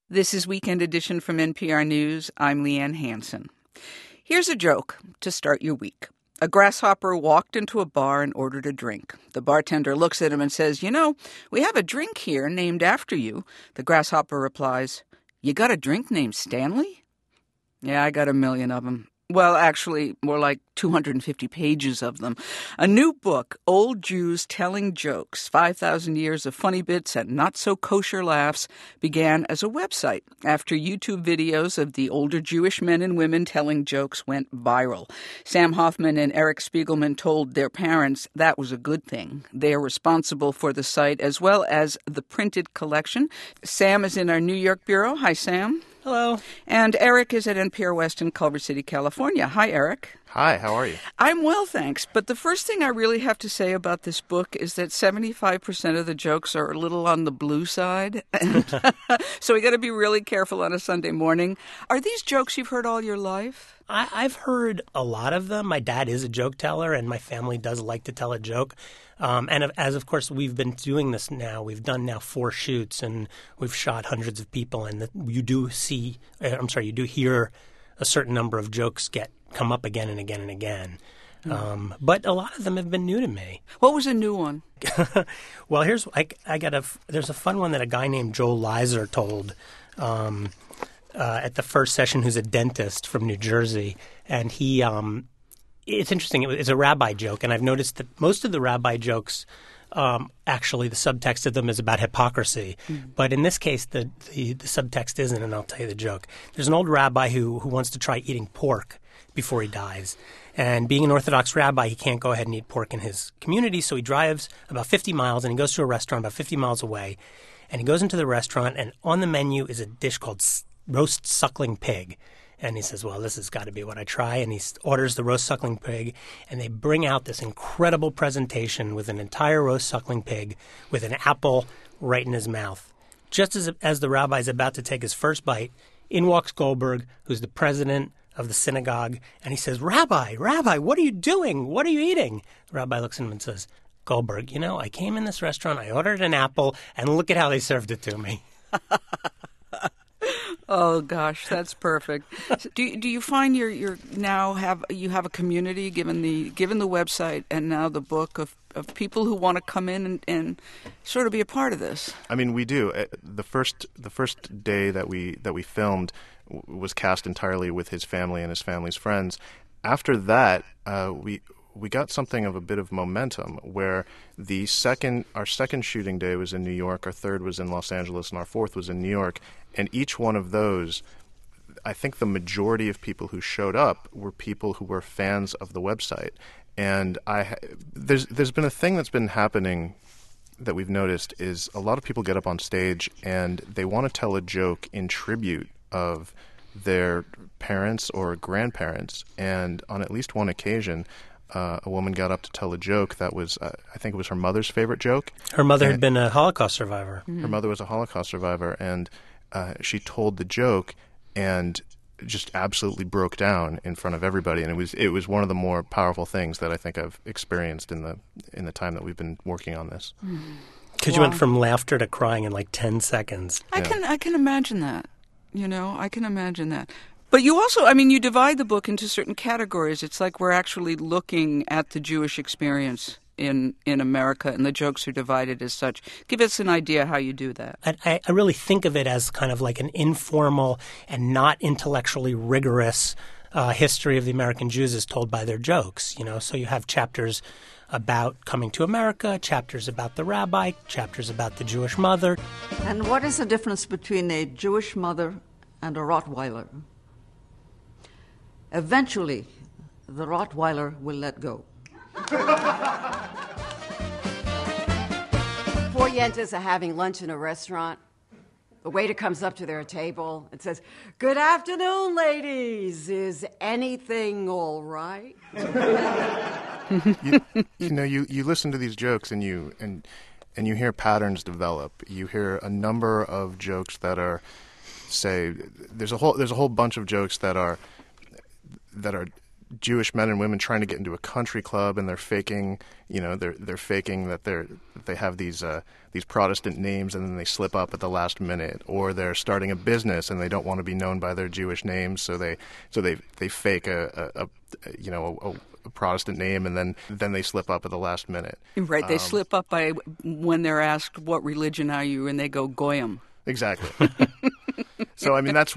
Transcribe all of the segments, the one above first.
This is Weekend Edition from NPR News. I'm Leanne Hansen. Here's a joke to start your week. A grasshopper walked into a bar and ordered a drink. The bartender looks at him and says, "You know, we have a drink here named after you." The grasshopper replies, "You got a drink named Stanley?" "Yeah, I got a million of them." Well, actually, more like 250 pages of them. A new book, Old Jews Telling Jokes, 5,000 Years of Funny Bits and Not-So-Kosher Laughs, began as a website after YouTube videos of the older Jewish men and women telling jokes went viral. Sam Hoffman and Eric Spiegelman told their parents that was a good thing. They are responsible for the site as well as the printed collection. Sam is in our New York bureau. Hi, Sam. Hello. And Eric is at NPR West in Culver City, California. Hi, Eric. Hi, how are you? I'm well, thanks. But the first thing I really have to say about this book is that 75% of the jokes are a little on the blue side. So we got to be really careful on a Sunday morning. Are these jokes you've heard all your life? I've heard a lot of them. My dad is a joke teller, and my family does like to tell a joke. As of course, we've been doing this now. We've done now 4 shoots, and we've shot hundreds of people. And you do hear a certain number of jokes come up again and again and again. But a lot of them have been new to me. What was a new one? Well, there's a fun one that a guy named Joel Leiser told at the first session, who's a dentist from New Jersey. And it's interesting. It's a rabbi joke, and I've noticed that most of the rabbi jokes, actually, the subtext of them is about hypocrisy. But in this case, the subtext isn't, and I'll tell you the joke. There's an old rabbi who wants to try eating pork before he dies. And being an Orthodox rabbi, he can't go ahead and eat pork in his community, so he drives about 50 miles, and he goes to a restaurant about 50 miles away. And he goes into the restaurant, and on the menu is a dish called roast suckling pig. And he says, well, this has got to be what I try. And he orders the roast suckling pig, and they bring out this incredible presentation with an entire roast suckling pig with an apple right in his mouth. Just as the rabbi's about to take his first bite, in walks Goldberg, who's the president of the synagogue, and he says, Rabbi, what are you doing? What are you eating? The rabbi looks at him and says, Goldberg, I came in this restaurant, I ordered an apple, and look at how they served it to me. Oh gosh, that's perfect. Do you find you have a community given the website and now the book of people who want to come in and sort of be a part of this? I mean, we do. The first day that we filmed was cast entirely with his family and his family's friends. After that, we got something of a bit of momentum where our second shooting day was in New York, our third was in Los Angeles, and our fourth was in New York. And each one of those, I think the majority of people who showed up were people who were fans of the website. And there's been a thing that's been happening that we've noticed is a lot of people get up on stage and they want to tell a joke in tribute of their parents or grandparents. And on at least one occasion, a woman got up to tell a joke that was, I think it was her mother's favorite joke. Her mother had been a Holocaust survivor. Her mother was a Holocaust survivor, and she told the joke and just absolutely broke down in front of everybody. And it was one of the more powerful things that I think I've experienced in the time that we've been working on this. Because you went from laughter to crying in like 10 seconds. I can imagine that. I can imagine that. But you also, you divide the book into certain categories. It's like we're actually looking at the Jewish experience in America, and the jokes are divided as such. Give us an idea how you do that. I really think of it as kind of like an informal and not intellectually rigorous history of the American Jews as told by their jokes. So you have chapters about coming to America, chapters about the rabbi, chapters about the Jewish mother. And what is the difference between a Jewish mother and a Rottweiler? Eventually, the Rottweiler will let go. 4 Yentas are having lunch in a restaurant. The waiter comes up to their table and says, "Good afternoon, ladies. Is anything all right?" You listen to these jokes and you hear patterns develop. You hear a number of jokes that are, say, there's a whole bunch of jokes that are Jewish men and women trying to get into a country club, and they're faking, they're faking that they have these Protestant names, and then they slip up at the last minute, or they're starting a business and they don't want to be known by their Jewish names, so they fake a Protestant name, and then they slip up at the last minute. Right, they slip up by when they're asked, "What religion are you?" and they go Goyim. Exactly. So I mean, that's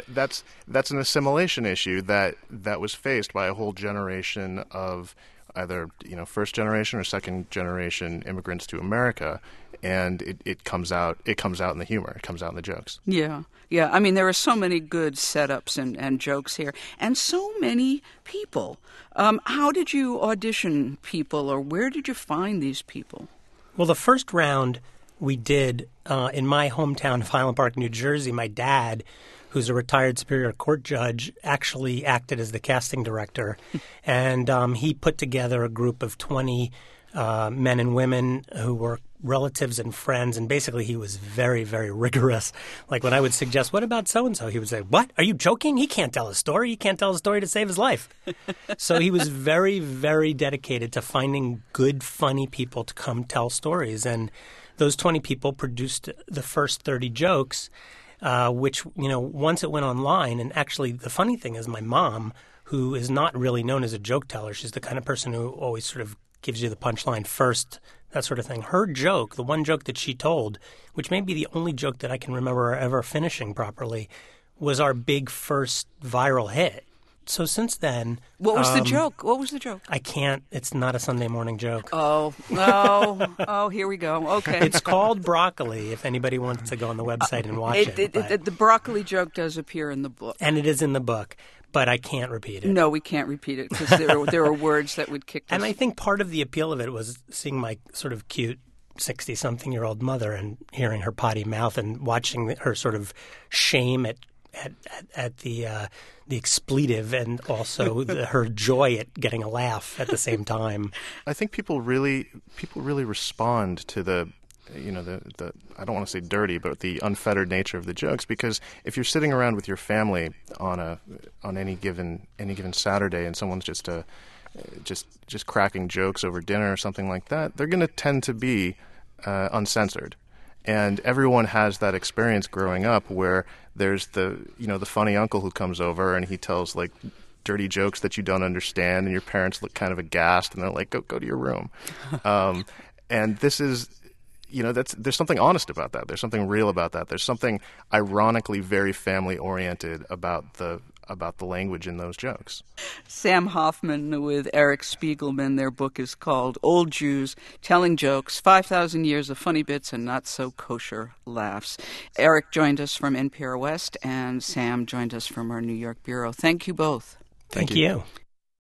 an assimilation issue that was faced by a whole generation of either first generation or second generation immigrants to America, and it comes out in the humor, it comes out in the jokes. Yeah. I mean, there are so many good setups and jokes here, and so many people. How did you audition people, or where did you find these people? Well, the first round we did in my hometown of Highland Park, New Jersey. My dad, who's a retired Superior Court judge, actually acted as the casting director, and he put together a group of 20 men and women who were relatives and friends, and basically he was very, very rigorous. Like when I would suggest, "What about so-and-so?" he would say, "What? Are you joking? He can't tell a story. He can't tell a story to save his life." So he was very, very dedicated to finding good, funny people to come tell stories, and those 20 people produced the first 30 jokes, which, once it went online, and actually the funny thing is my mom, who is not really known as a joke teller, she's the kind of person who always sort of gives you the punchline first, that sort of thing. Her joke, the one joke that she told, which may be the only joke that I can remember ever finishing properly, was our big first viral hit. So since then... What was the joke? What was the joke? I can't. It's not a Sunday morning joke. Oh, here we go. Okay. It's called Broccoli, if anybody wants to go on the website and watch it. The broccoli joke does appear in the book. And it is in the book, but I can't repeat it. No, we can't repeat it because there are words that would kick us. And I think part of the appeal of it was seeing my sort of cute 60-something-year-old mother and hearing her potty mouth and watching her sort of shame at the expletive, and also her joy at getting a laugh at the same time. I think people really respond to the I don't want to say dirty, but the unfettered nature of the jokes, because if you're sitting around with your family on any given Saturday and someone's just cracking jokes over dinner or something like that, they're going to tend to be uncensored. And everyone has that experience growing up where there's the funny uncle who comes over and he tells like dirty jokes that you don't understand, and your parents look kind of aghast and they're like, go to your room. And this is, there's something honest about that. There's something real about that. There's something ironically very family oriented about the language in those jokes. Sam Hoffman with Eric Spiegelman. Their book is called Old Jews Telling Jokes, 5,000 Years of Funny Bits and Not So Kosher Laughs. Eric joined us from NPR West, and Sam joined us from our New York bureau. Thank you both. Thank you.